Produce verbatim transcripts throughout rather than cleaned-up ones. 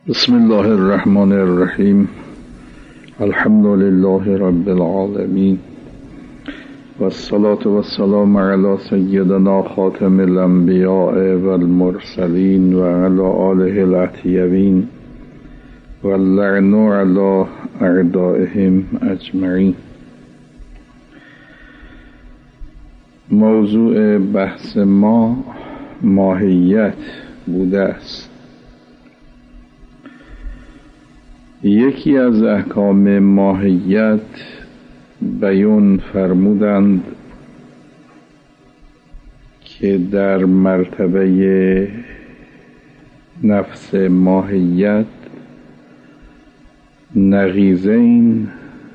بسم الله الرحمن الرحیم. الحمد لله رب العالمین والصلاة والسلام علی سیدنا خاتم الانبیاء والمرسلین و علی آله الاطیبین واللعن علی اعدائهم اجمعین. موضوع بحث ما ماهیت بوده است. یکی از احکام ماهیت بیان فرمودند که در مرتبه نفس ماهیت نقیضین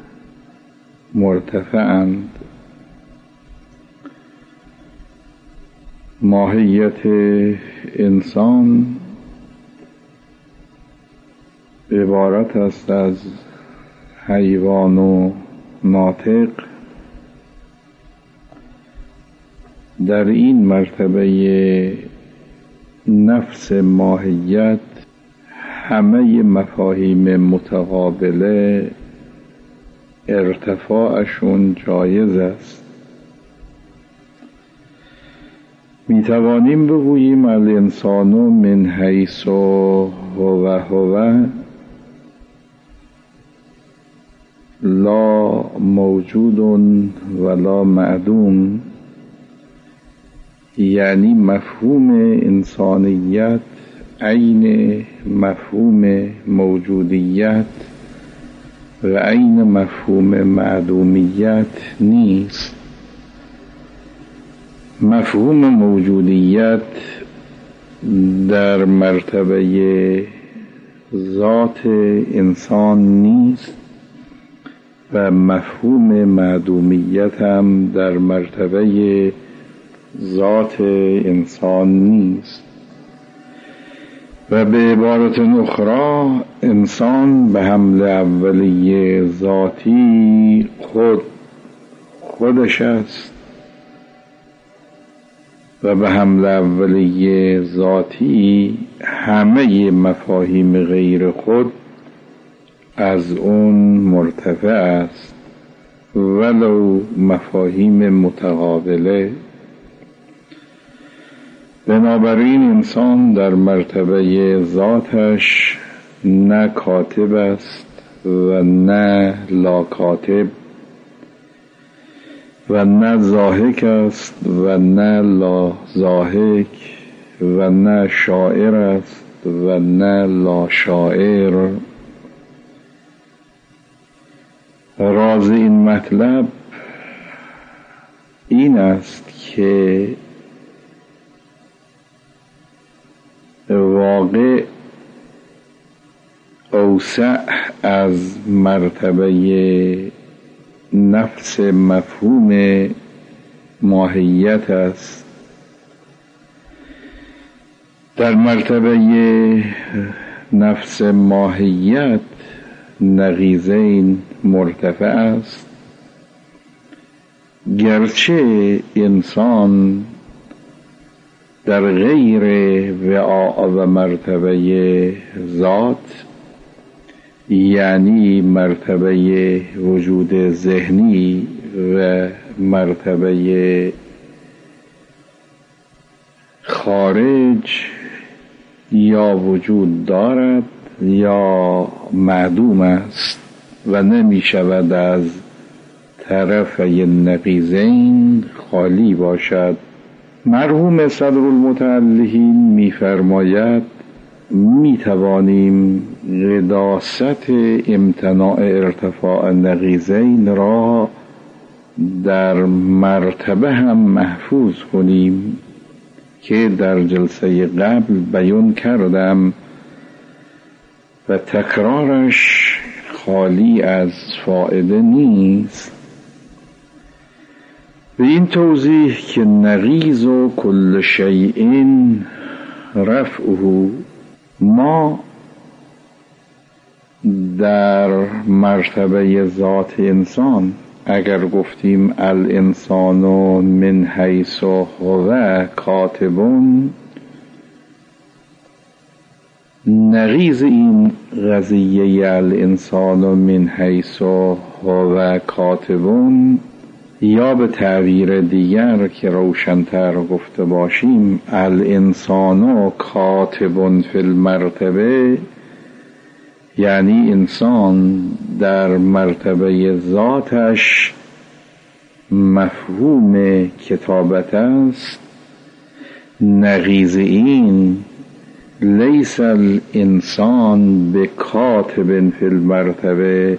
مرتفعند. ماهیت انسان عبارت است از حیوان و ناطق. در این مرتبه نفس ماهیت همه مفاهیم متقابله ارتفاعشون جایز است. می توانیم بگوییم الانسان من حیث هو هو لا موجود ولا معدوم، یعنی مفهوم انسانیت عین مفهوم موجودیت و عین مفهوم معدومیت نیست. مفهوم موجودیت در مرتبه ذات انسان نیست و مفهوم معدومیت هم در مرتبه ذات انسان نیست. و به عبارت اخرى انسان به حمل اولیه ذاتی خود خودش است و به حمل اولیه ذاتی همه مفاهیم غیر خود از اون مرتفع است ولو مفاهیم متقابله. بنابراین انسان در مرتبه ذاتش نه کاتب است و نه لاکاتب و نه ضاحک است و نه لا ضاحک و نه شاعر است و نه لا شاعر. راز این مطلب این است که واقع اوسع از مرتبه نفس مفهوم ماهیت است. در مرتبه نفس ماهیت نقیضین مرتفع است، گرچه انسان در غیر وعاء و مرتبه ذات، یعنی مرتبه وجود ذهنی و مرتبه خارج، یا وجود دارد یا معدوم است و نمی شود از طرفی نقیضین خالی باشد. مرحوم صدر المتعلحین می فرماید می توانیم قداست امتناع ارتفاع نقیضین را در مرتبه هم محفوظ کنیم که در جلسه قبل بیان کردم و تکرارش خالی از فائده نیست. به این توضیح که نقیض و کل شیء رفعه، ما در مرتبه ذات انسان اگر گفتیم الانسان من حیث هو کاتبون، نقیض این قضیه الانسان من حیث هو کاتبون، یا به تعبیر دیگر که روشن‌تر گفته باشیم الانسان کاتب فی المرتبه، یعنی انسان در مرتبه ذاتش مفهوم کتابت است. نقیض این لیس الانسان بکاتب فی المرتبه،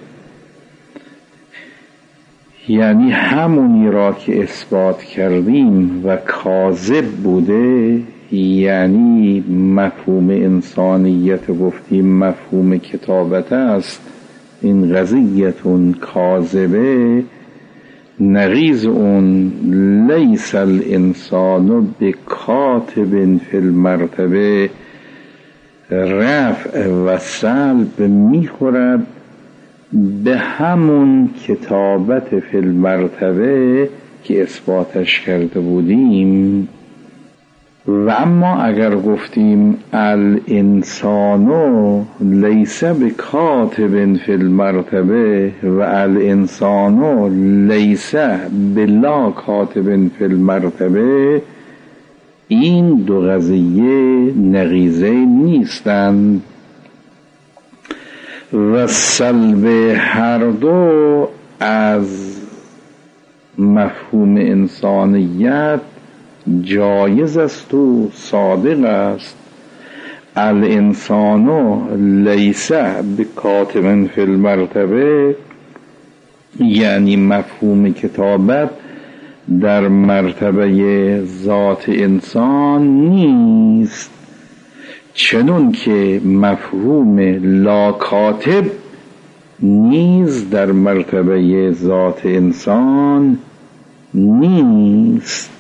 یعنی همونی را که اثبات کردیم و کاذب بوده، یعنی مفهوم انسانیت گفتیم مفهوم کتابت است، این قضیتون کاذبه. نقیض اون لیس الانسان بکاتب فی المرتبه، رفع و سلب میخورد به همون کتابت فی المرتبه که اثباتش کرده بودیم. و اما اگر گفتیم الانسان لیس بکاتب فی المرتبه و الانسان لیس بلا کاتب فی المرتبه، این دو قضیه نقیضه نیستند و سلب هر دو از مفهوم انسانیت جایز است و صادق است. الانسان لیس بکاتب فی المرتبه، یعنی مفهوم کتابت در مرتبه ذات انسان نیست، چنون که مفهوم لا کاتب نیز در مرتبه ذات انسان نیست.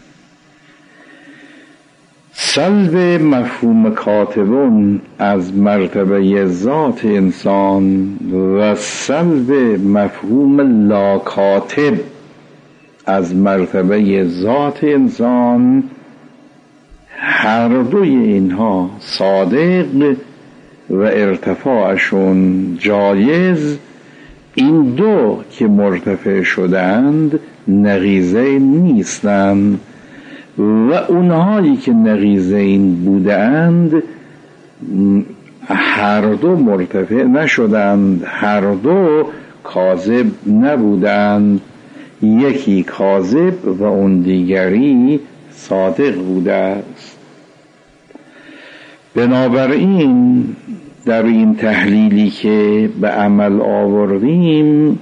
سلب مفهوم کاتبون از مرتبه ذات انسان و سلب مفهوم لا کاتب از مرتبه ذات انسان، هر دوی اینها صادق و ارتفاعشون جایز. این دو که مرتفع شدند نقیضه نیستند و اونهایی که نقیضین بودند هر دو مرتفع نشدند، هر دو کاذب نبودند، یکی کاذب و اون دیگری صادق بوده است. بنابراین در این تحلیلی که به عمل آوردیم،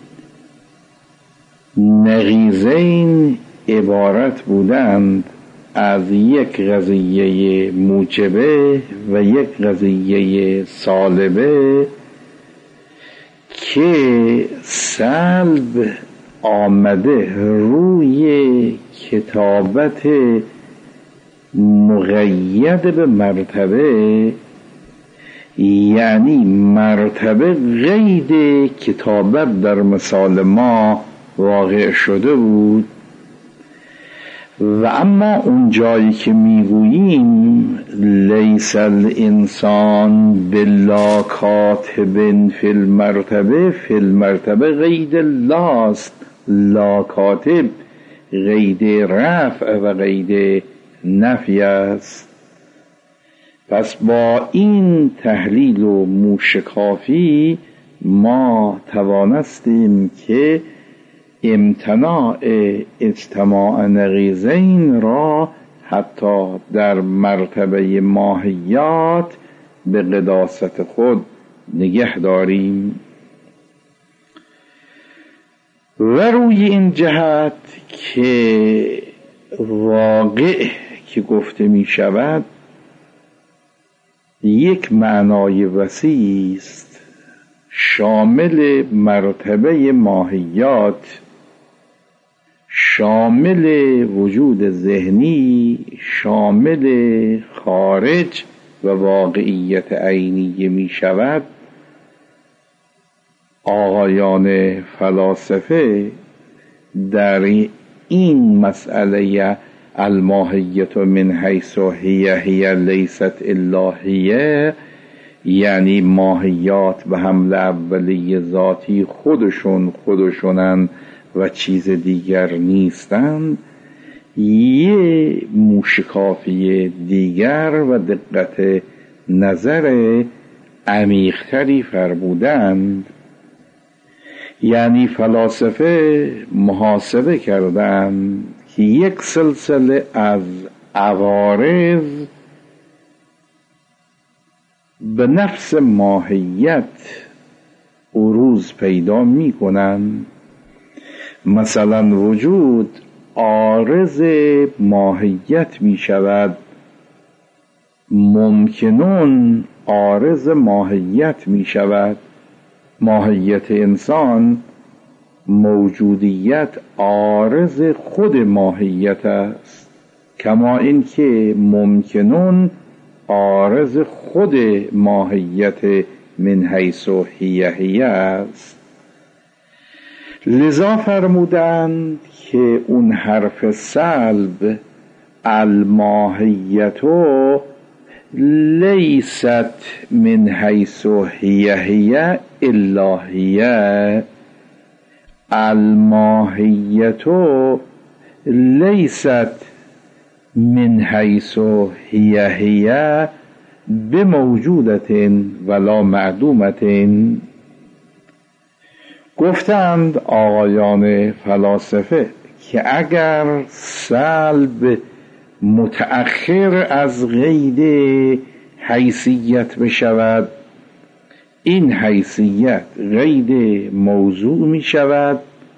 نقیضین عبارت بودند از یک قضیه موجبه و یک قضیه سالبه که سلب آمده روی کتابت مقید به مرتبه، یعنی مرتبه قید کتابت در مثال ما واقع شده بود. و اما اون جایی که میگوییم لیس الانسان بلا کاتب فی المرتبه، فی المرتبه قید لاست، لا کاتب قید رفع و قید نفی است. پس با این تحلیل و موشکافی ما توانستیم که امتناع اجتماع نقیضین را حتی در مرتبه ماهیات به قداست خود نگه داریم. و روی این جهت که واقع که گفته می شود یک معنای وسیع است، شامل مرتبه ماهیات، شامل وجود ذهنی، شامل خارج و واقعیت عینی می شود. آقایان فلاسفه در این مسئله الماهیت من حیث هی هی لیست الا هی، یعنی ماهیات به حمل اولی ذاتی خودشون خودشونن و چیز دیگر نیستند، یه موشکافی دیگر و دقت نظر عمیق‌تری فرمودند. یعنی فلاسفه محاسبه کردند که یک سلسله از عوارض به نفس ماهیت عروض پیدا می کنند. مثلا وجود عارض ماهیت می شود، ممکنون عارض ماهیت می شود. ماهیت انسان، موجودیت عارض خود ماهیت است، کما اینکه ممکنون عارض خود ماهیت من حیث هی هی است. لذا فرمودند که اون حرف سلب الماهیتو لیست من حیث هی هی الا هی، الماهیتو لیست من حیث هی هی بموجودت ولا معدومت. گفتند آقایان فلاسفه که اگر سلب متأخر از قید حیثیت بشود، این حیثیت قید موضوع می شود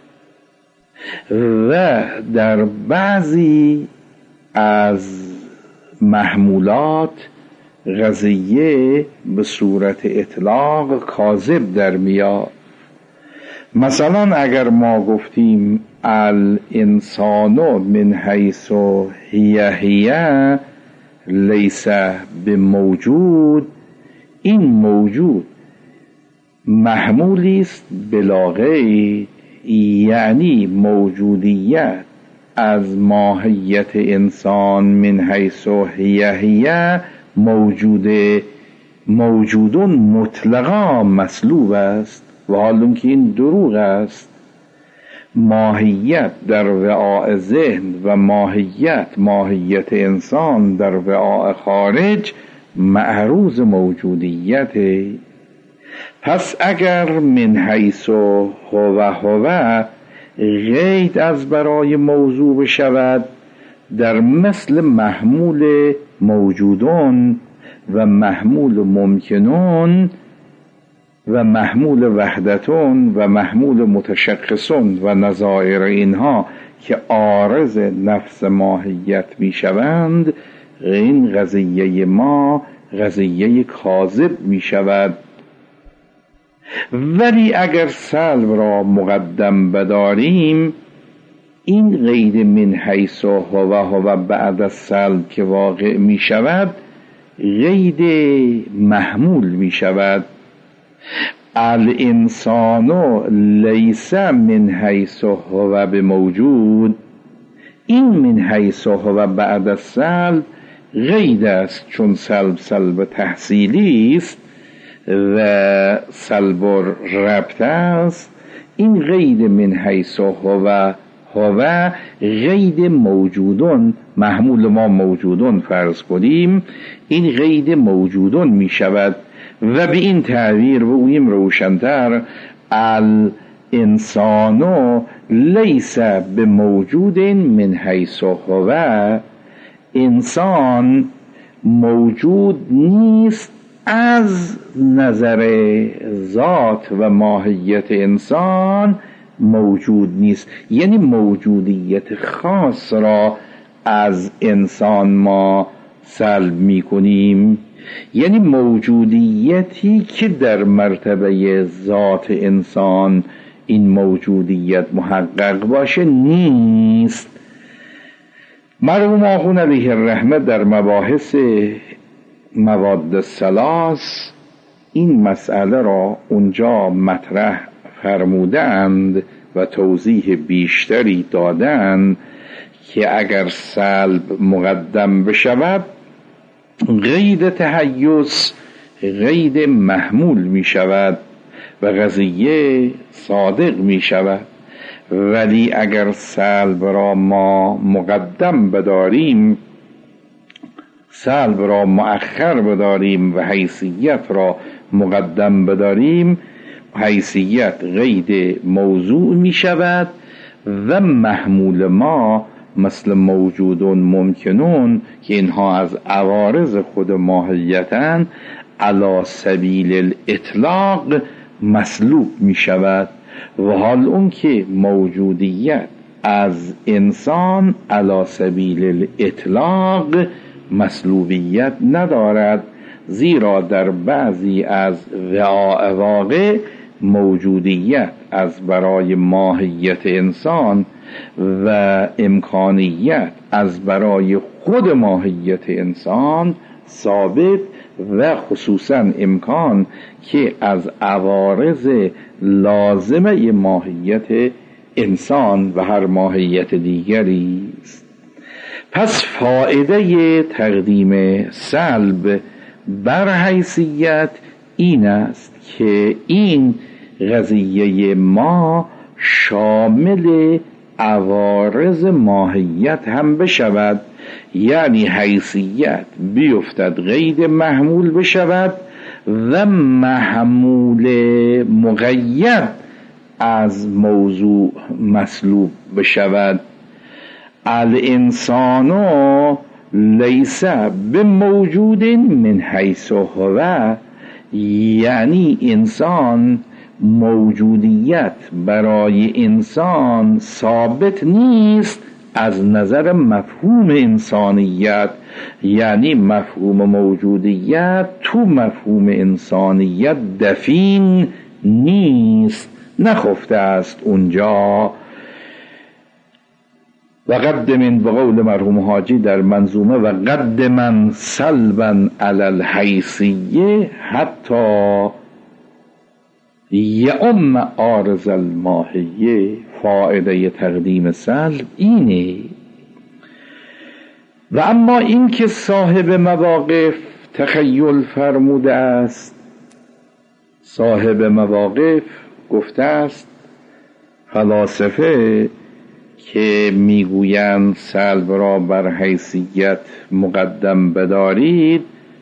و در بعضی از محمولات قضیه به صورت اطلاق کاذب در میاد. مثلا اگر ما گفتیم الانسان من حیث هی هی لیس بموجود، این موجود محمولی است بلا قید، یعنی موجودیت از ماهیت انسان من حیث هی هی موجود موجودون مطلقا مسلوب است، و حالون که این دروغ است. ماهیت در وعاء ذهن و ماهیت ماهیت انسان در وعاء خارج معروض موجودیت. پس اگر من حیث هو هو قید از برای موضوع بشود، در مثل محمول موجودون و محمول ممکنون و محمول وحدتون و محمول متشخصون و نظائر اینها که عارض نفس ماهیت می شوند، این قضیه ما قضیه کاذب می شود. ولی اگر سلب را مقدم بداریم، این قید من حیث هو هو بعد از سلب که واقع می شود قید محمول می شود. الانسان لیس من حیث هو بموجود، این من حیث هو بعد از سلب قید است، چون سلب سلب تحصیلی است و سلب ربط است. این قید من حیث هو هو قید موجودون، محمول ما موجودون فرض کنیم، این قید موجودون می شود و به این تعبیر بگوییم روشن‌تر، الانسان لیس بموجود من حیث هو، انسان موجود نیست از نظر ذات و ماهیت انسان موجود نیست، یعنی موجودیت خاص را از انسان ما سلب می کنیم، یعنی موجودیتی که در مرتبه ذات انسان این موجودیت محقق باشه نیست. مرحوم آخوند علیه الرحمه در مباحث مواد الثلاث این مسئله را اونجا مطرح فرمودند و توضیح بیشتری دادند که اگر سلب مقدم بشود قید تهیس قید محمول می شود و قضیه صادق می شود. ولی اگر سلب را ما مقدم بداریم، سلب را مؤخر بداریم و حیثیت را مقدم بداریم، حیثیت قید موضوع می شود و محمول ما مثل موجودون ممکنون که اینها از عوارض خود ماهیتن علی سبیل الاطلاق مسلوب می شود. و حال اون که موجودیت از انسان علی سبیل الاطلاق مسلوبیت ندارد، زیرا در بعضی از واقع موجودیت از برای ماهیت انسان و امکانیت از برای خود ماهیت انسان ثابت و خصوصا امکان که از عوارض لازمه ماهیت انسان و هر ماهیت دیگری است. پس فایده تقدیم سلب بر حیثیت این است که این قضیه ما شامل عوارض ماهیت هم بشود، یعنی حیثیت بیفتد قید محمول بشود و محمول مقید از موضوع مسلوب بشود. الانسان لیس بموجود من حیث هو، یعنی انسان موجودیت برای انسان ثابت نیست از نظر مفهوم انسانیت، یعنی مفهوم موجودیت تو مفهوم انسانیت دفین نیست، نخفته است اونجا. و قد من به قول مرحوم حاجی در منظومه و قد من سلبا علی الحیثیه حتی یعم عارض الماهیه. فایده تقدیم سلب اینه. و اما این که صاحب مواقف تخیل فرموده است، صاحب مواقف گفته است فلاسفه که میگویند سلب را بر حیثیت مقدم بدارید،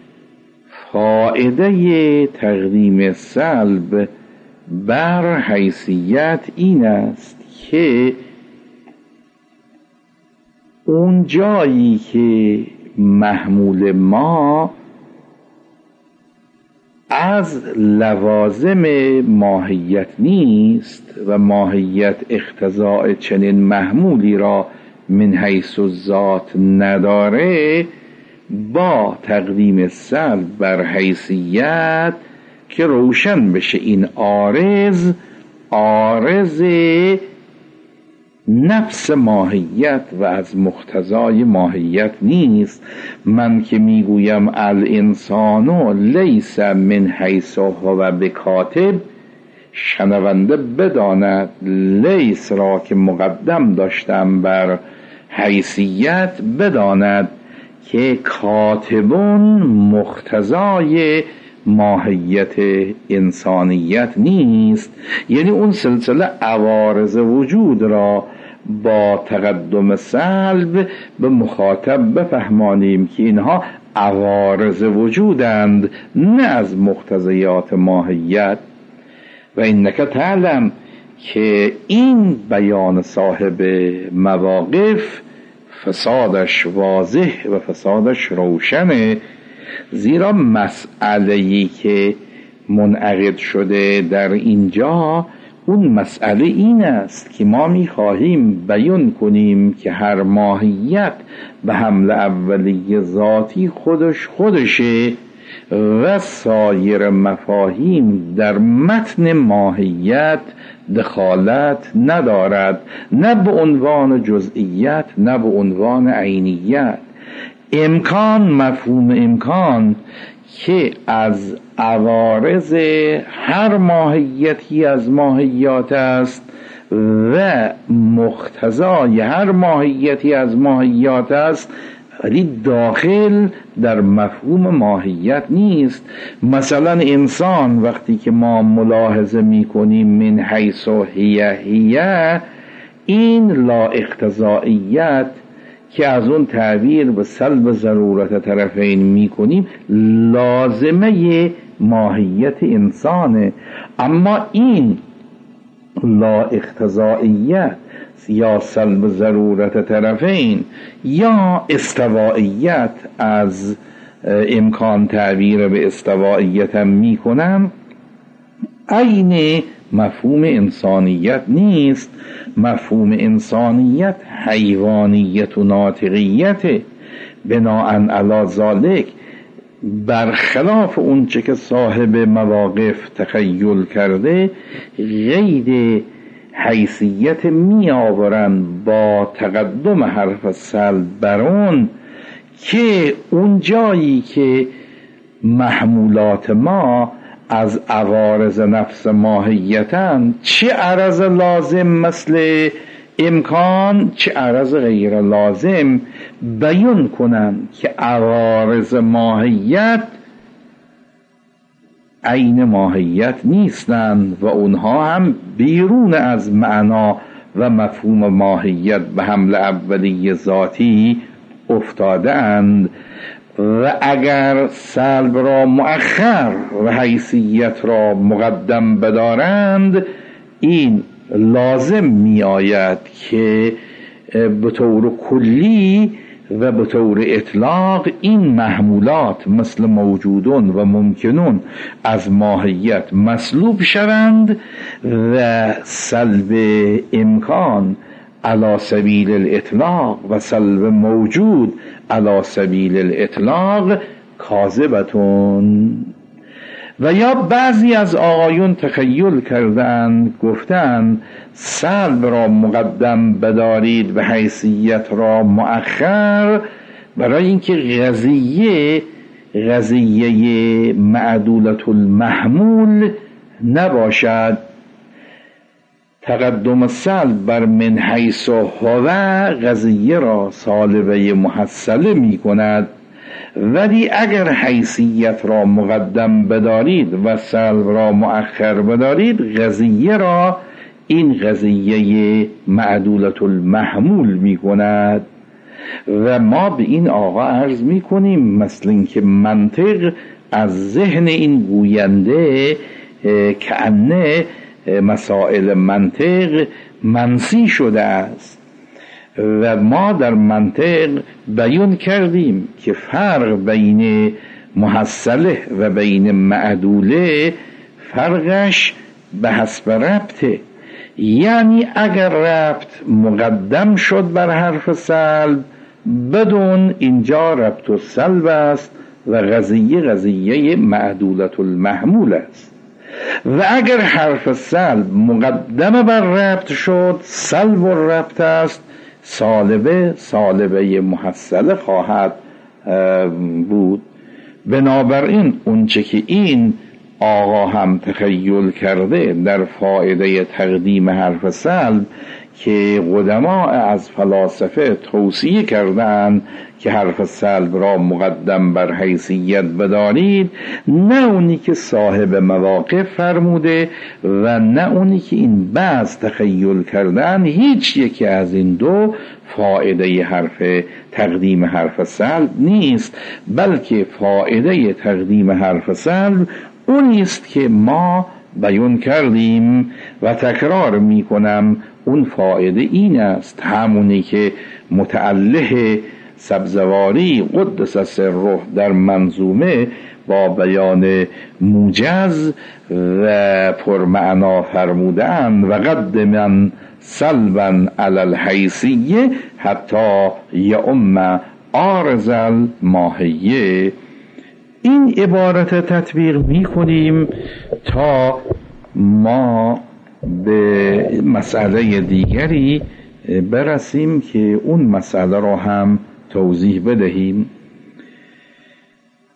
فایده تقدیم سلب بر حیثیت این است که اون جایی که محمول ما از لوازم ماهیت نیست و ماهیت اقتضاء چنین محمولی را من حیث الذات نداره، با تقدیم سلب بر حیثیت که روشن بشه این عارض عارض نفس ماهیت و از مقتضای ماهیت نیست. من که میگویم الانسان لیس من حیث هو بکاتب، شنونده بداند لیس را که مقدم داشتم بر حیثیت بداند که کاتبون مقتضای ماهیت انسانیت نیست، یعنی اون سلسله عوارض وجود را با تقدم سلب به مخاطب بفهمانیم که اینها عوارض وجودند نه از مقتضیات ماهیت. و اینک تعلم که این بیان صاحب مواقف فسادش واضح و فسادش روشنه، زیرا مسئله‌ای که منعقد شده در اینجا اون مسئله این است که ما می‌خواهیم بیان کنیم که هر ماهیت به حمل اولیه ذاتی خودش خودشه و سایر مفاهیم در متن ماهیت دخالت ندارد، نه به عنوان جزئیت نه به عنوان عینیت. امکان، مفهوم امکان که از عوارض هر ماهیتی از ماهیات است و مقتضای هر ماهیتی از ماهیات است، ولی داخل در مفهوم ماهیت نیست. مثلا انسان وقتی که ما ملاحظه می کنیم من حیث هی هی، این لا اقتضائیت که از اون تعبیر به سلب ضرورت طرفین می کنیم لازمه ماهیت انسانه. اما این لا اقتضائیت یا سلب ضرورت طرفین یا استوائیت، از امکان تعبیر به استوائیت هم می کنم، عین مفهوم انسانیت نیست. مفهوم انسانیت حیوانیت و ناطقیت. بناءً علی ذالک برخلاف اون چه که صاحب مواقف تخیل کرده، غیر حیثیت می آورن با تقدم حرف سلب بر اون که اون جایی که محمولات ما از عوارض نفس ماهیتن، چه عرض لازم مثل امکان چه عرض غیر لازم، بیان کنن که عوارض ماهیت عین ماهیت نیستند و اونها هم بیرون از معنا و مفهوم ماهیت به حمل اولی ذاتی افتاده اند. و اگر سلب را مؤخر و حیثیت را مقدم بدارند، این لازم می آید که به طور کلی و به طور اطلاق این محمولات مثل موجودون و ممکنون از ماهیت مسلوب شوند و سلب امکان علی سبیل الاطلاق و سلب موجود علی سبیل الاطلاق کاذبتون. و یا بعضی از آقایون تخیل کردند، گفتند سلب را مقدم بدارید و حیثیت را مؤخر، برای اینکه قضیه قضیه معدولة المحمول نباشد. تقدم سلب بر من حیث هو قضیه را سالبه محصله می کند، ولی اگر حیثیت را مقدم بدارید و سلب را مؤخر بدارید، قضیه را این قضیه معدولة المحمول می کند. و ما به این آقا عرض می کنیم مثل اینکه منطق از ذهن این گوینده که انه مسائل منطق منسی شده است. و ما در منطق بیان کردیم که فرق بین محصله و بین معدوله فرقش به حسب ربطه. یعنی اگر ربط مقدم شد بر حرف سلب، بدون اینجا ربط و سلب است و قضیه قضیه معدولة المحمول است. و اگر حرف سلب مقدم بر ربط شد، سلب و ربط است، سالبه سالبه محصله خواهد بود. بنابراین اونچه که این آقا هم تخیل کرده در فایده تقدیم حرف سلب که قدما از فلاسفه توصیه کردند که حرف سلب را مقدم بر حیثیت بدارید، نه اونی که صاحب مواقف فرموده و نه اونی که این بعض تخیل کردن، هیچ یکی از این دو فایده حرف تقدیم حرف سلب نیست، بلکه فایده تقدیم حرف سلب اونیست که ما بیان کردیم و تکرار می کنم. اون فایده این است، همونی که متعله سبزواری قدس سره در منظومه با بیان موجز و پرمعنا فرمودن و قد من سلبا علی الحیثیه حتی یعم عارض الماهیه. این عبارت تطبیق می کنیم تا ما به مسئله دیگری برسیم که اون مسئله را هم توضیح بدهیم.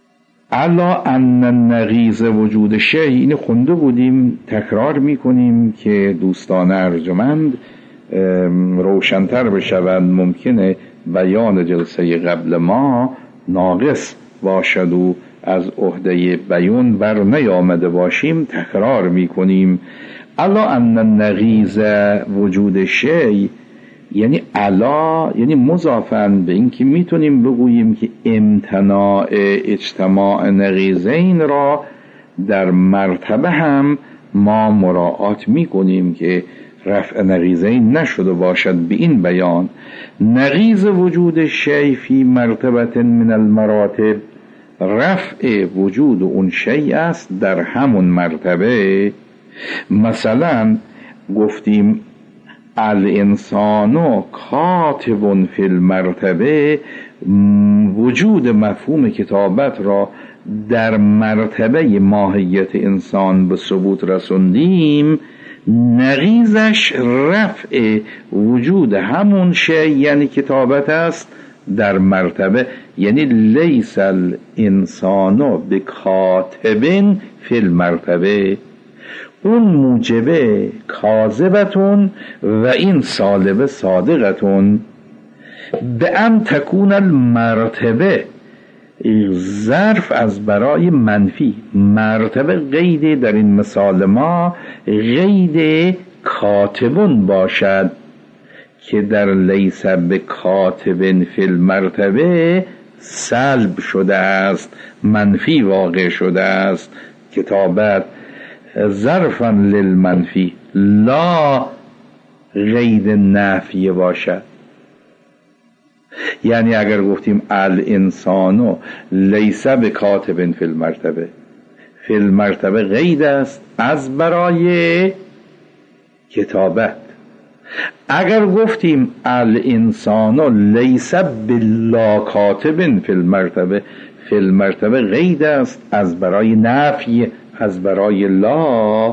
الا ان نقیض وجود شیء، این خونده بودیم، تکرار میکنیم که دوستان ارجمند روشن‌تر بشود. ممکنه بیان جلسه قبل ما ناقص باشد و از عهده بیان بر نیامده باشیم، تکرار میکنیم. الا ان نقیض وجود شیء یعنی الا، یعنی مضافاً به این که میتونیم بگوییم که امتناع اجتماع نقیضین را در مرتبه هم ما مراعات میکنیم که رفع نقیضین نشده باشد. به این بیان نقیض وجود شیء فی مرتبه من المراتب، رفع وجود اون شیء است در همون مرتبه. مثلا گفتیم الانسان کاتب فی المرتبه، وجود مفهوم کتابت را در مرتبه ماهیت انسان به ثبوت رسوندیم. نقیضش رفع وجود همون شیء یعنی کتابت است در مرتبه، یعنی لیس الانسان بکاتب فی المرتبه. اون موجبه کاذبتون و این سالبه صادقتون. به ام تکون المرتبه، ظرف از برای منفی، مرتبه قید در این مثال ما قید کاتبون باشد که در لیس بکاتب فی المرتبه سلب شده است، منفی واقع شده است. کتابت ظرفا للمنفی لا قید نفی باشد. یعنی اگر گفتیم الانسان لیس بکاتب فی المرتبه، فی المرتبه قید است از برای کتابت. اگر گفتیم الانسان لیس بلا کاتب فی المرتبه، فی المرتبه قید است از برای نفی، از برای لا.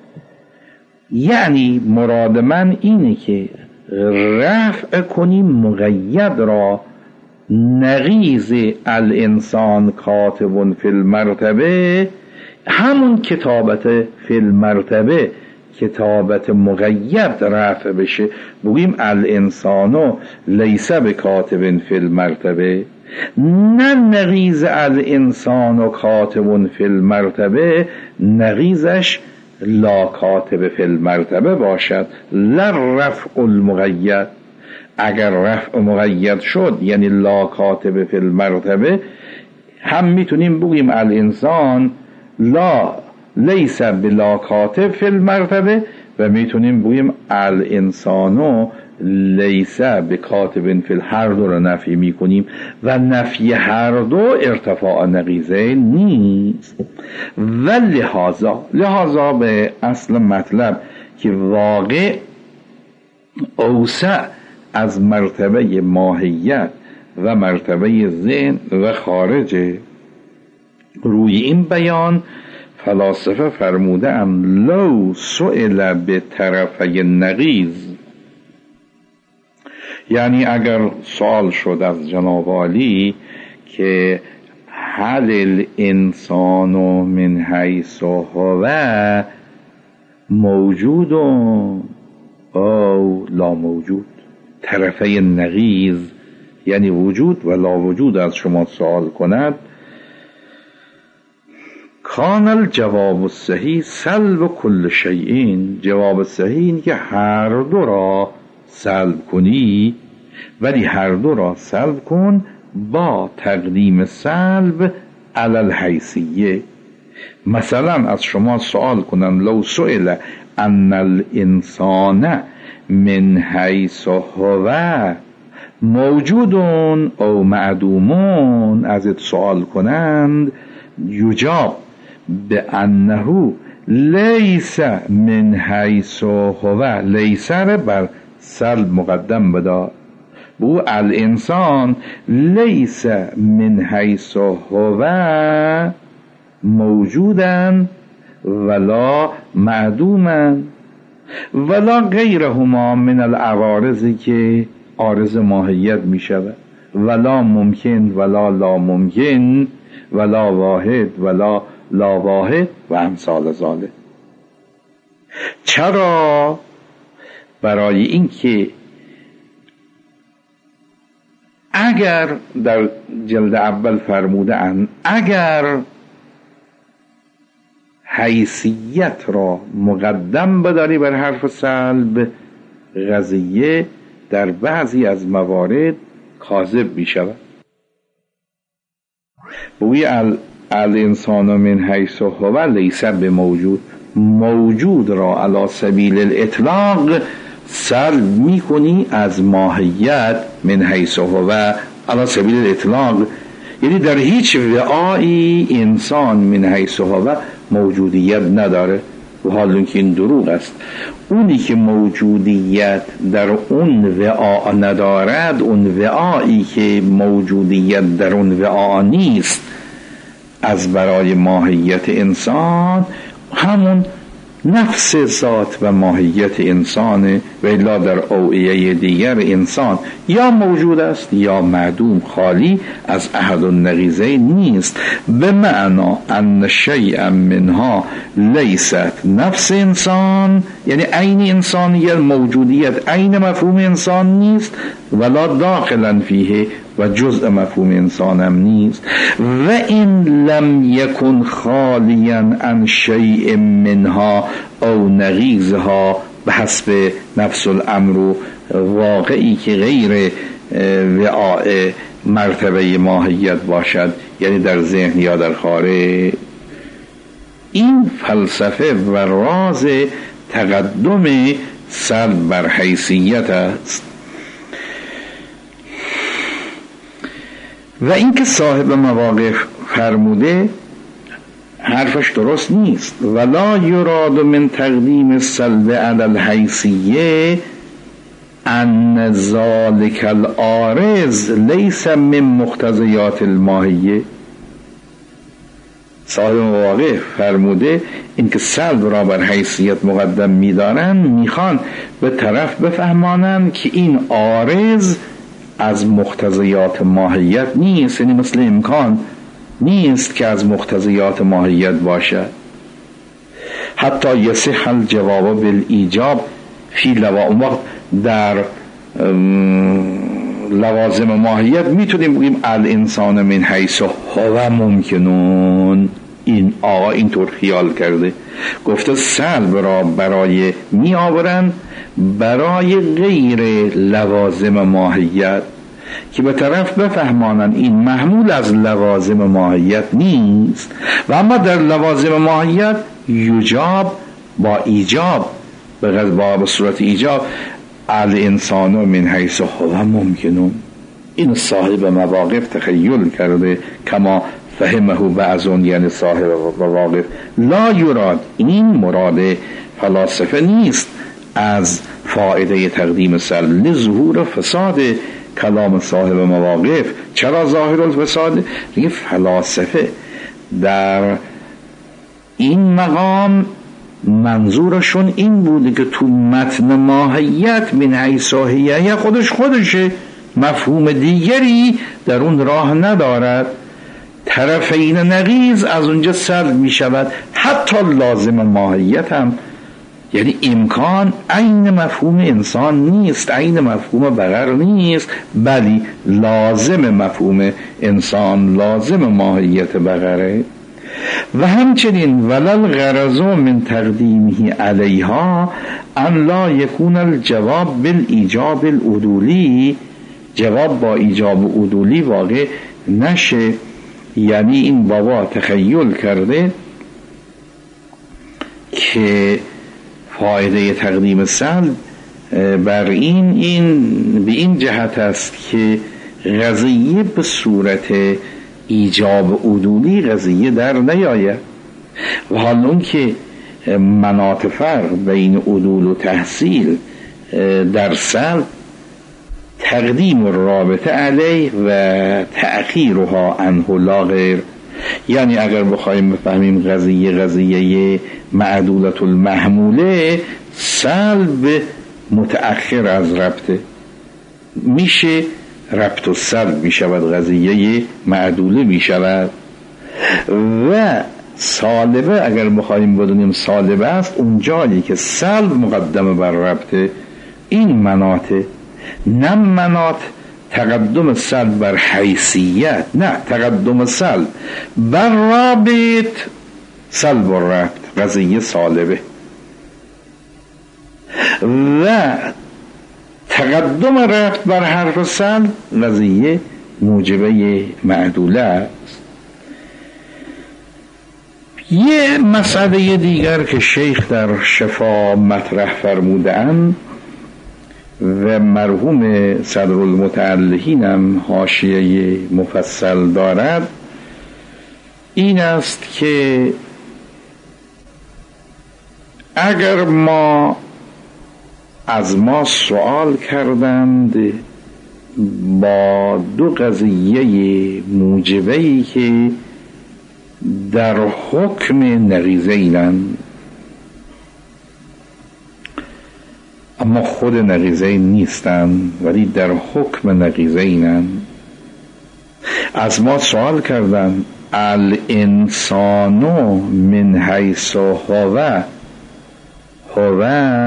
یعنی مراد من اینه که رفع کنیم مقید را، نقیض الانسان کاتب فی المرتبه همون کتابت فی المرتبه، کتابت مقید رفع بشه، بگوییم الانسان لیس بکاتب فی المرتبه. نه نقیض الانسان کاتب فی المرتبه نقیضش لا کاتب فی المرتبه باشد، لا رفع المقید. اگر رفع مقید شد یعنی لا کاتب فی المرتبه، هم میتونیم بگوییم الانسان لا لیس بلا کاتب فی المرتبه و میتونیم بگوییم الانسان لیس بکاتب فی، هر دو را نفی میکنیم و نفی هر دو ارتفاع نقیضه نیست. و لحاظا لحاظا به اصل مطلب که واقع اوسع از مرتبه ماهیت و مرتبه ذهن و خارجه. روی این بیان فلاسفه فرموده ام لو سئل به طرفی نقیض، یعنی اگر سوال شد از جناب عالی که هل الانسان من حیث هو موجود او لا موجود، طرفی نقیض یعنی وجود و لا وجود از شما سوال کند، کان الجواب الصحیح سلب کل شیء، جواب صحیح این که هر دو را سلب کنی، ولی هر دو را سلب کن با تقدیم سلب علی الحیثیه. مثلا از شما سوال کنن لو سئل ان الانسان من حیث هو موجودون او معدومون، ازت سوال کنند یجاب به انه لیس من حیث هو، لیس را بر سلب مقدم بدار، بو الانسان لیس من حیث هو موجودن ولا معدومن ولا غیرهما من العوارضی که عارض ماهیت می شود، ولا ممکن ولا لا ممکن ولا واحد ولا لا واحد و امثال ذالک. چرا؟ برای اینکه اگر در جلد اول فرموده اند اگر حیثیت را مقدم بداری بر حرف سلب، قضیه در بعضی از موارد کاذب می شود. بوی الانسان من حیث هو لیس بموجود، موجود را علی سبیل الاطلاق سلب می کنی از ماهیت من حیث هو علی سبیل الاطلاق، یعنی در هیچ وعایی انسان من حیث هو موجودیت نداره، و حال اینکه این دروغ است. اونی که موجودیت در اون وعا ندارد، اون وعایی که موجودیت در اون وعا نیست از برای ماهیت انسان، همون نفس ذات و ماهیت انسانه، و الا در اوعیه دیگر انسان یا موجود است یا معدوم، خالی از احد النقیضین نیست. به معنا ان شیئا منها لیست نفس انسان، یعنی عین انسانیت، موجودیت عین مفهوم انسان نیست، ولا داخلا فیه و جزء مفهوم انسان هم نیست. و این لم یکن خالیا عن شیء منها او نقیضها به حسب نفس الامر، واقعی که غیر وعاء مرتبه ماهیت باشد، یعنی در ذهن یا در خارج. این فلسفه و راز تقدم سلب بر حیثیت است. و اینکه صاحب مواقف فرموده حرفش درست نیست. ولا یراد من تقدیم السلب علی الحیثیه ان ذلک العارض لیس من مقتضیات الماهیه. صاحب مواقف فرموده اینکه سلب را بر حیثیت مقدم می‌دارن، میخوان به طرف بفهمانن که این عارض از مقتضیات ماهیت نیست، یعنی مثل امکان نیست که از مقتضیات ماهیت باشد. حتی یصح الجواب بالایجاب فی لوازم، در لوازم ماهیت میتونیم بگیم الانسان من حیث هو ممکنون. این آقا اینطور خیال کرده، گفته سلب را برای می آورن برای غیر لوازم ماهیت که به طرف بفهمانن این محمول از لوازم ماهیت نیست، و اما در لوازم ماهیت یوجاب با ایجاب به صورت ایجاب الانسان من حیث هو ممکنون. این صاحب مواقف تخیل کرده، کما فهمه بعضون، یعنی صاحب مواقف. لا یراد، این مراد فلاسفه نیست از فائده تقدیم سلب لظهور فساد کلام صاحب مواقف. چرا ظاهر الفساد؟ دیگه فلاسفه در این مقام منظورشون این بوده که تو متن ماهیت من حیث هی خودش خودشه، مفهوم دیگری در اون راه ندارد، طرفین نقیض از اونجا سلب می شود. حتی لازم ماهیت هم، یعنی امکان عین مفهوم انسان نیست، عین مفهوم بقر نیست، بلی لازم مفهوم انسان، لازم ماهیت بقره. و همچنین ولل غرض من تقدیمه علیها ان لا یکون الجواب بالایجاب العدولی، جواب با ایجاب عدولی واقع نشه. یعنی این بابا تخیل کرده که فایده تقدیم سلب بر این این به این جهت است که قضیه به صورت ایجاب عدولی قضیه در نیاید، و حالا اون که مناط فرق بین عدول و تحصیل در سلب تقدیم الرابطه علیه و تأخیرها عنه لا غیر. یعنی اگر بخوایم بفهمیم قضیه قضیه معدولت المحموله، سلب متأخر از ربطه میشه، ربط و سلب میشود، قضیه معدوله میشود. و سالبه اگر بخوایم بدونیم سالبه است اون جایی که سلب مقدمه بر ربط، این مناطه، نه مناط تقدم سلب بر حیثیت، نه تقدم سلب بر رابط، سلب و ربط قضیه سالبه، و تقدم ربط بر حرف سلب قضیه موجبه معدوله است. یه مسئله دیگر که شیخ در شفا مطرح فرمودند و مرحوم صدرالمتعلقین هم حاشیه مفصل دارد، این است که اگر ما از ما سوال کردند با دو قضیه موجبه‌ای که در حکم نقیضینند، اما خود نقیضین نیستند ولی در حکم نقیضینند، از ما سوال کردند الانسان من حیث هو هو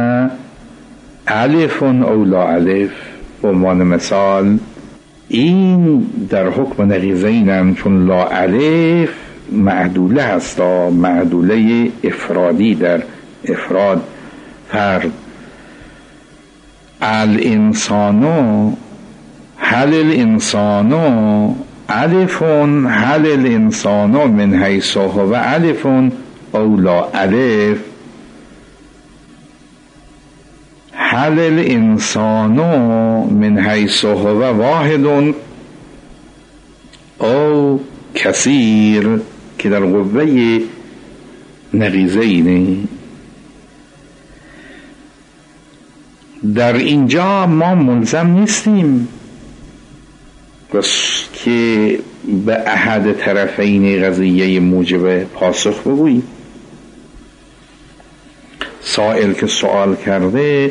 الف او لا الف، به عنوان مثال این در حکم نقیضینند چون لا الف معدوله هستا، معدوله افرادی در افراد فرد. الانسان هل الانسان الف هل الانسان من حیث هو الف او لا الف، هل الانسان من حیث هو واحد او کثیر، که در قوه نقیضینه. در اینجا ما ملزم نیستیم بس که به احد طرفین قضیه موجب پاسخ بگوییم. سائل که سوال کرده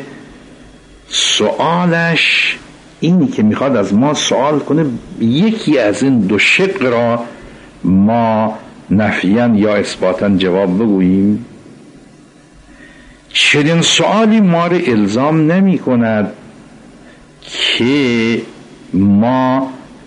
سوالش اینی که میخواد از ما سوال کنه یکی از این دو شق را ما نفیاً یا اثباتاً جواب بگوییم. چنین سوالی ما را الزام نمی کند که ما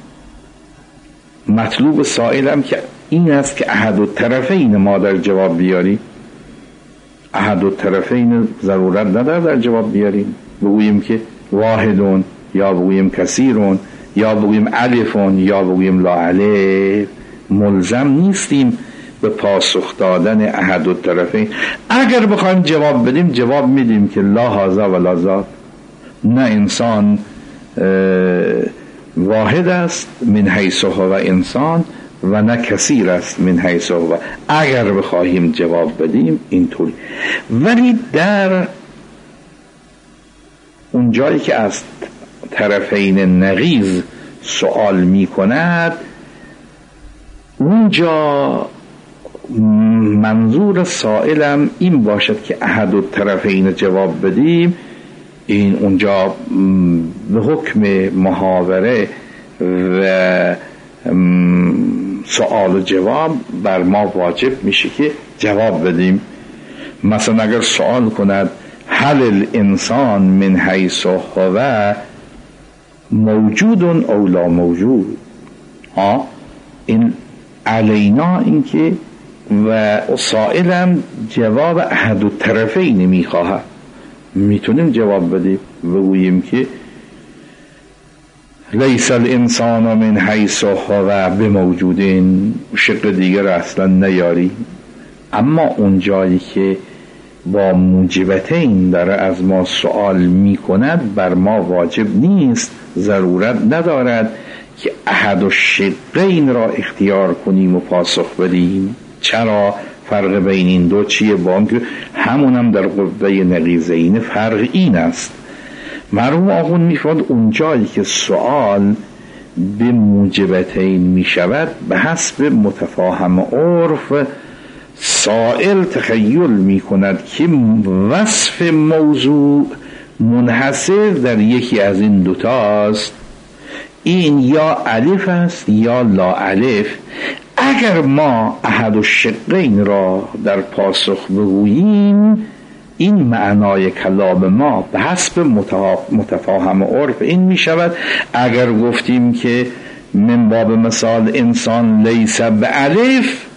مطلوب سائلم که این است که احد الطرفین ما در جواب بیاریم. احد الطرفین ضرورت نداره در جواب بیاریم، بگوییم که واحدون یا بگوییم کثیرون یا بگوییم الفون یا بگوییم لا الف. ملزم نیستیم به پاسخ دادن احد الطرفین. اگر بخوایم جواب بدیم جواب میدیم که لا هذا ولا ذاک، نه انسان واحد است من حیث هو انسان و نه کثیر است من حیث هو. اگر بخواهیم جواب بدیم اینطوری. ولی در اون جایی که از طرفین نقیض سوال می کند اونجا منظور سائلم این باشد که احد الطرفین جواب بدیم، این اونجا به حکم محاوره و سوال و جواب بر ما واجب میشه که جواب بدیم. مثلا اگر سوال کند هل الانسان من حیث هو موجود او لا موجود، ها این علینا این که و سائلم جواب احد الطرفین میخواهد، میتونیم جواب بدیم بگوییم که لیس الانسان من حیث هو بموجودین، شق دیگر اصلا نیاری. اما اون جایی که با موجبتین داره از ما سوال میکند بر ما واجب نیست، ضرورت ندارد که احد الشقین را اختیار کنیم و پاسخ بدیم. چرا؟ فرق بین این دو چیه؟ با اینکه همونم در قوه نقیضین فرق این است. مرحوم آخوند میفرماد اون جایی که سوال به موجبتین میشود به حسب متفاهم عرف سائل تخیل میکند که وصف موضوع منحصر در یکی از این دوتاست، این یا الف است یا لا الف. اگر ما احد الشقین را در پاسخ بگوییم، این معنای کلام ما به حسب متفاهم عرف این می شود. اگر گفتیم که من باب مثال انسان لیس بالف،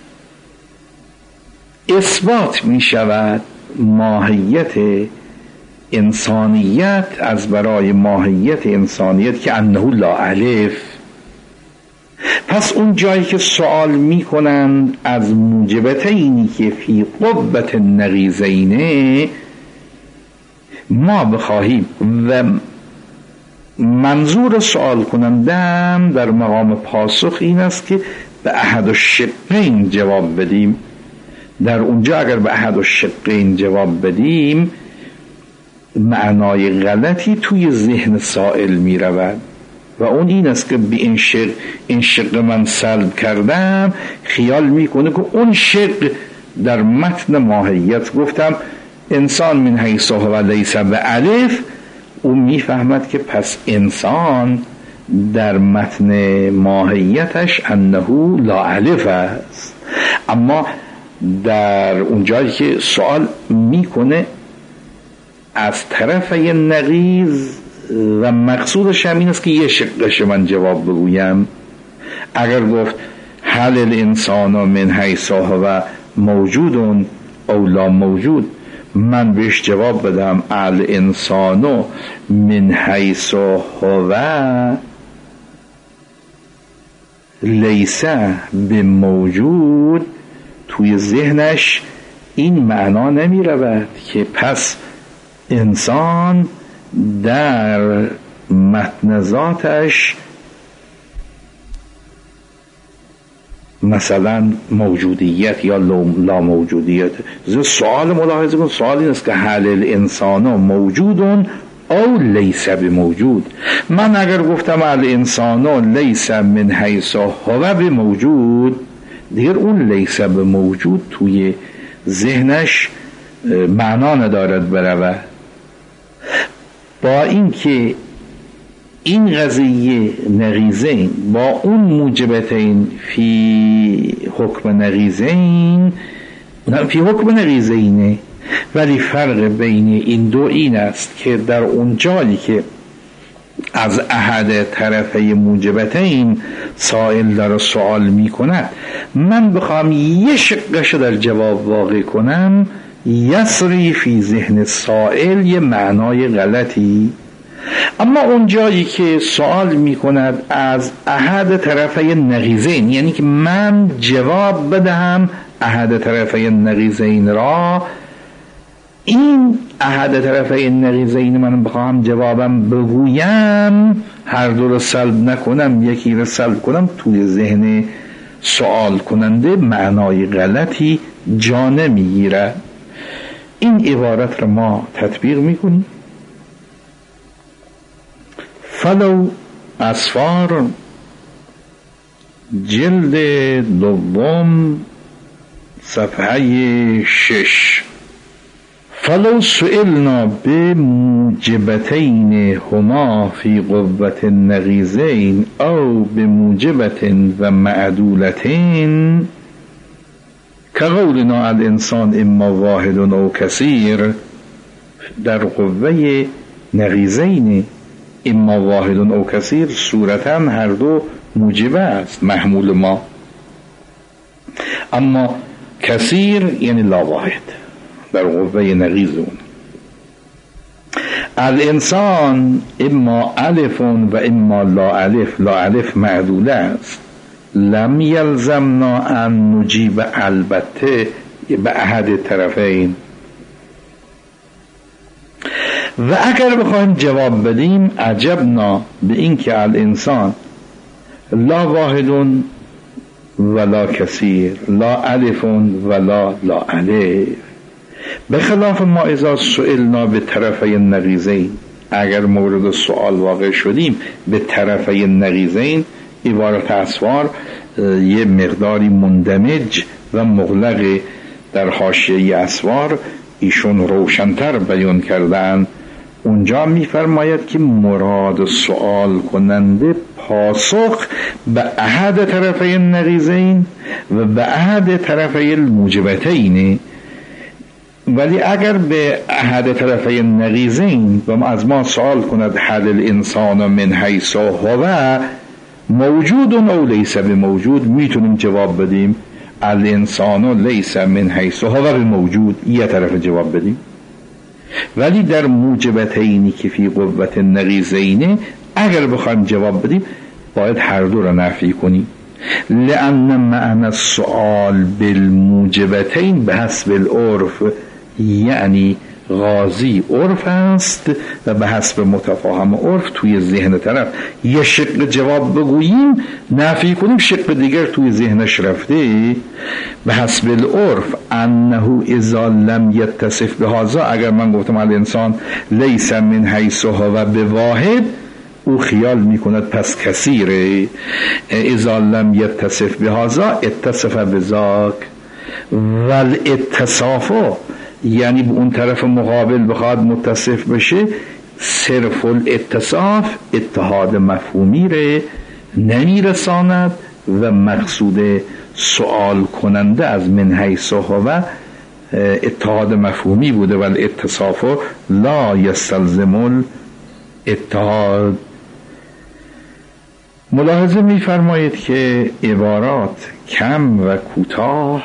اثبات می شود ماهیت انسانیت از برای ماهیت انسانیت که انه لا الف. پس اون جایی که سوال می کنند از موجبتینی که فی قوت النقیضین، ما بخواهیم و منظور سوال کنندم در مقام پاسخ این است که به احد الشقین جواب بدیم. در اونجا اگر به احد الشقین جواب بدیم، معنای غلطی توی ذهن سائل می رود و اون این است که به این شق این شق من سلب کردم، خیال میکنه که اون شق در متن ماهیت گفتم انسان من حیث هو لیس بالف، او میفهمد که پس انسان در متن ماهیتش انه لا الف است. اما در اون جایی که سوال میکنه از طرف یه نقیض و مقصودش هم این است که یه شقش من جواب بگویم، اگر گفت هل الانسان من حیث هو موجود او لا موجود، من بهش جواب بدم الانسان من حیث هو لیس بموجود، توی ذهنش این معنا نمی رود که پس انسان در متن ذاتش مثلا موجودیت یا لا موجودیت. سوال ملاحظه کن، سوال این است که هل الانسان موجود او لیس بموجود. من اگر گفتم الانسان لیس من حیث هو بموجود، دیگر اون لیس بموجود توی ذهنش معنا ندارد برود. با اینکه این قضیه نقیضین با اون موجبتین فی حکم نقیضین فی حکم نقیضینه، ولی فرق بین این دو این است که در اون جایی که از احد طرفی موجبتین سائل داره سوال می کند، من بخوام یه شقش در جواب واقع کنم، یسری فی ذهن سائل یه معنای غلطی. اما اون جایی که سوال می کند از احد طرفی نقیضین، یعنی که من جواب بدهم احد طرفی نقیضین را، این احد طرفی نقیضین من بخواهم جوابم بگویم، هر دو رو سلب نکنم یکی رو سلب کنم، توی ذهن سوال کننده معنای غلطی جا نمیگیره. این عبارت رو ما تطبیق میکنیم. فلو اسفار جلد دوم صفحه شش. فلو سئلنا بموجبتین هما فی قوة النقیضین او بموجبت و معدولتین كقولنا الانسان اما واحد او کثیر، در قوه نقیضین اما واحد او کثیر صورتا هر دو موجبه است محمول ما، اما کثیر یعنی لا واحد در قوه نقیض اون. الانسان اما الف و اما لا الف، لا الف معدوله است. لم یلزمنا ان نجیب البته به احد طرفین، و اگر بخوایم جواب بدیم عجبنا به این که الانسان لا واحد ولا کثیر، لا الف ولا لا الف، بخلاف ما اذا سئلنا به طرفی النقیضین، اگر مورد سوال واقع شدیم به طرفی النقیضین، عبارت اسفار یه مقداری مندمج و مغلق در حاشیه اسفار ایشون روشن‌تر بیان کردن. اونجا می‌فرماید که مراد سوال کننده پاسخ به احد طرفی النقیضین و به احد طرفی الموجبتین. ولی اگر به احد طرفی النقیضین و از ما سوال کند هل الانسان من حیث هو موجود او لیس بموجود، میتونیم جواب بدیم الانسان لیس من حیث هو بموجود، یه طرف جواب بدیم. ولی در موجبتینی که فی قوت النقیضین اگر بخوایم جواب بدیم باید هر دو را نفی کنیم. لأن معنی السؤال بالموجبتین به حسب العرف، یعنی غازی عرف است و به حسب متفاهم عرف توی ذهن طرف یه شق جواب بگوییم نفی کنیم، شق دیگر توی ذهنش رفته. به حسب العرف انه اذا لم یتصف بهذا، اگر من گفتم الانسان لیس من حیث هو بواحد، او خیال میکند پس کثیره. اذا لم یتصف بهذا اتصف بذاک والاتصاف، یعنی به اون طرف مقابل بخواد متصف بشه صرف الاتصاف اتحاد مفهومی ره نمیرساند و مقصود سوال کننده از من حیث هو اتحاد مفهومی بوده و الاتصاف لا یستلزم الاتحاد. ملاحظه میفرمایید که عبارات کم و کوتاه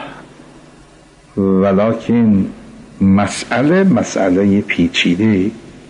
ولکن مسئله مسئله پیچیده.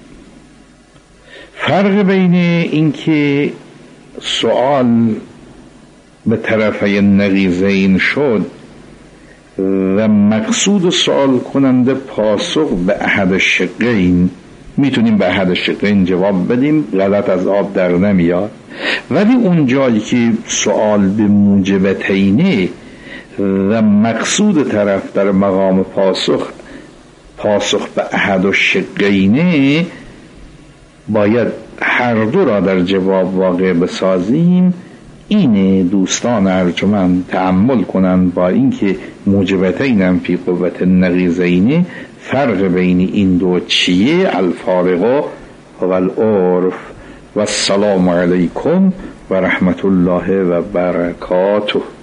فرق بین این که سوال به طرفی نقیضین شد و مقصود سوال کننده پاسخ به احد الشقین، میتونیم به احد الشقین جواب بدیم، غلط از آب در نمیاد. ولی اون جایی که سوال به موجبتینه و مقصود طرف در مقام پاسخ پاسخ به احد الشقینه، باید هر دو را در جواب واقع بسازیم. اینه دوستان ارجمند تأمل کنند، با اینکه موجبتین هم فی قوت النقیضین، فرق بین این دو چیه؟ الفارق و العرف. و السلام علیکم و رحمت الله و برکاته.